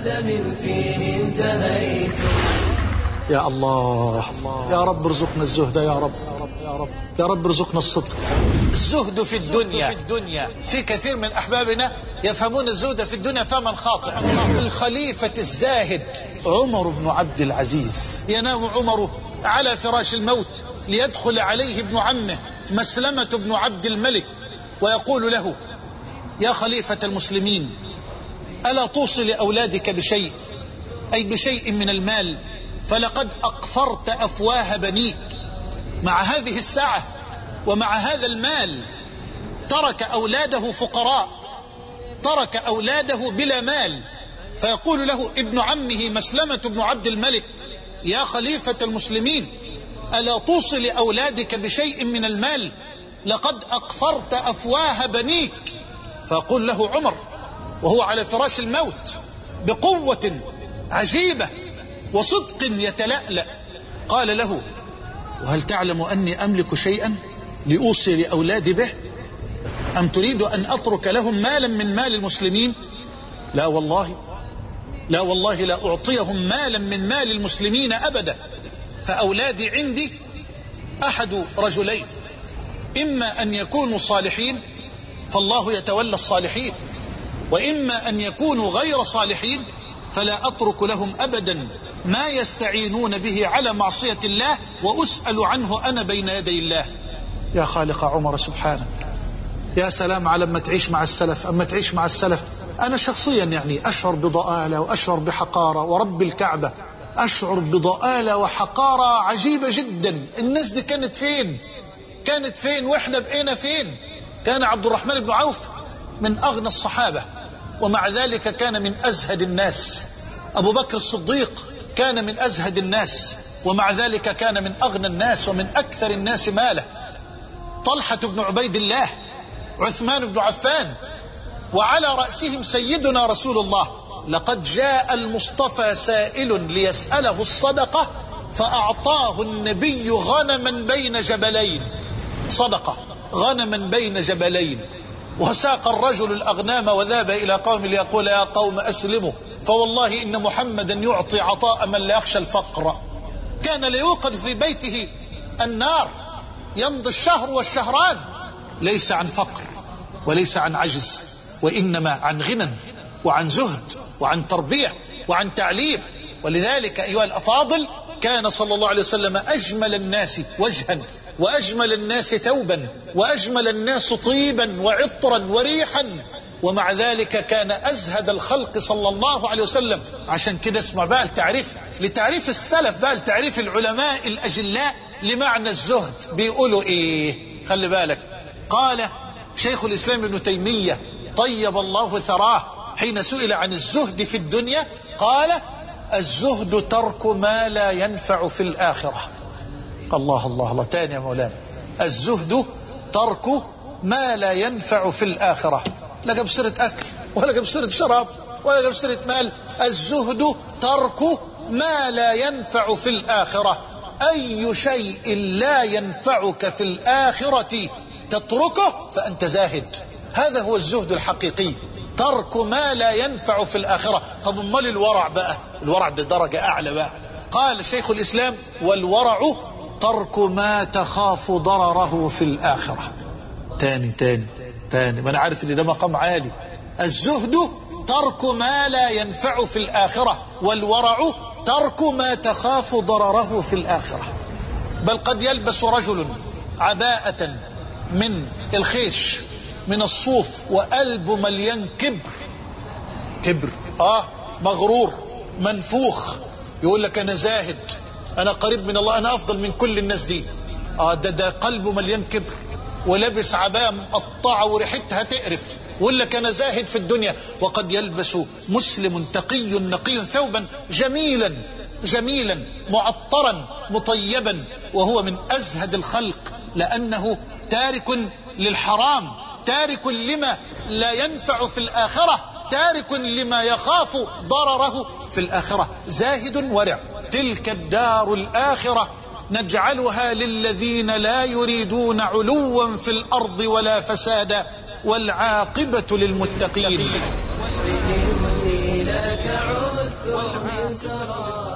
أدب فيه انتهيت. يا الله يا رب ارزقنا الزهد يا رب، يا رب ارزقنا الصدق. الزهد في الدنيا في كثير من أحبابنا يفهمون الزهد في الدنيا فهما خاطئا. الخليفة الزاهد عمر بن عبد العزيز ينام عمر على فراش الموت ليدخل عليه ابن عمه مسلمة بن عبد الملك ويقول له: يا خليفة المسلمين، ألا توصي لأولادك بشيء، أي بشيء من المال، فلقد أقفرت أفواه بنيك. مع هذه الساعة ومع هذا المال ترك أولاده فقراء، ترك أولاده بلا مال. فيقول له ابن عمه مسلمة بن عبد الملك: يا خليفة المسلمين، ألا توصي لأولادك بشيء من المال، لقد أقفرت أفواه بنيك. فيقول له عمر وهو على فراش الموت بقوة عجيبة وصدق يتلألأ، قال له: وهل تعلم أني أملك شيئا لأوصي لأولادي به؟ أم تريد أن أترك لهم مالا من مال المسلمين؟ لا والله، لا والله، لا أعطيهم مالا من مال المسلمين أبدا. فأولادي عندي أحد رجلين: إما أن يكونوا صالحين فالله يتولى الصالحين، وإما أن يكونوا غير صالحين فلا أترك لهم أبدا ما يستعينون به على معصية الله، وأسأل عنه أنا بين يدي الله. يا خالق عمر سبحانك، يا سلام على ما تعيش مع السلف. أما تعيش مع السلف، أنا شخصيا يعني أشعر بضآلة وأشعر بحقارة، ورب الكعبة أشعر بضآلة وحقارة عجيبة جدا. الناس دي كانت فين؟ كانت فين وإحنا بقينا فين؟ كان عبد الرحمن بن عوف من أغنى الصحابة، ومع ذلك كان من أزهد الناس. أبو بكر الصديق كان من أزهد الناس، ومع ذلك كان من أغنى الناس ومن أكثر الناس ماله. طلحة بن عبيد الله، عثمان بن عفان، وعلى رأسهم سيدنا رسول الله. لقد جاء المصطفى سائل ليسأله الصدقة فأعطاه النبي غنما بين جبلين. صدقة غنما بين جبلين. وساق الرجل الأغنام وذهب إلى قوم ليقول: يا قوم أسلموا، فوالله إن محمدا يعطي عطاء من لا يخشى الفقر. كان ليوقد في بيته النار، يمضي الشهر والشهران، ليس عن فقر وليس عن عجز، وإنما عن غنى وعن زهد وعن تربية وعن تعليم. ولذلك أيها الأفاضل، كان صلى الله عليه وسلم أجمل الناس وجها، وأجمل الناس ثوبا، وأجمل الناس طيبا وعطرا وريحا، ومع ذلك كان أزهد الخلق صلى الله عليه وسلم. عشان كده اسمع بقى لتعريف السلف بقى، لتعريف العلماء الأجلاء لمعنى الزهد. بيقولوا إيه؟ خلي بالك. قال شيخ الإسلام ابن تيمية طيب الله ثراه حين سئل عن الزهد في الدنيا قال: الزهد ترك ما لا ينفع في الآخرة. الله الله الله، تاني يا مولانا. الزهد ترك ما لا ينفع في الآخرة. لا جاب سيرة أكل ولا جاب سيرة شراب ولا جاب سيرة مال. الزهد ترك ما لا ينفع في الآخرة. أي شيء لا ينفعك في الآخرة تتركه فأنت زاهد. هذا هو الزهد الحقيقي، ترك ما لا ينفع في الآخرة. طب امال الورع بقى؟ الورع ده درجة أعلى بقى. قال شيخ الإسلام: والورع ترك ما تخاف ضرره في الآخرة. تاني ما أنا عارف إن ده مقام عالي. الزهد ترك ما لا ينفع في الآخرة، والورع ترك ما تخاف ضرره في الآخرة. بل قد يلبس رجل عباءة من الخيش من الصوف وقلبه مليان كبر مغرور منفوخ، يقول لك أنا زاهد، أنا قريب من الله، أنا أفضل من كل الناس دي. ده قلبه مليان كبر ولبس عباءة مقطعة وريحتها تقرف، ويقول لك أنا زاهد في الدنيا. وقد يلبس مسلم تقي نقي ثوبا جميلا معطرا مطيبا، وهو من أزهد الخلق، لأنه تارك للحرام، تارك لما لا ينفع في الآخرة، تارك لما يخاف ضرره في الآخرة، زاهد ورع. تلك الدار الآخرة نجعلها للذين لا يريدون علوا في الأرض ولا فسادا والعاقبة للمتقين. لك من سرى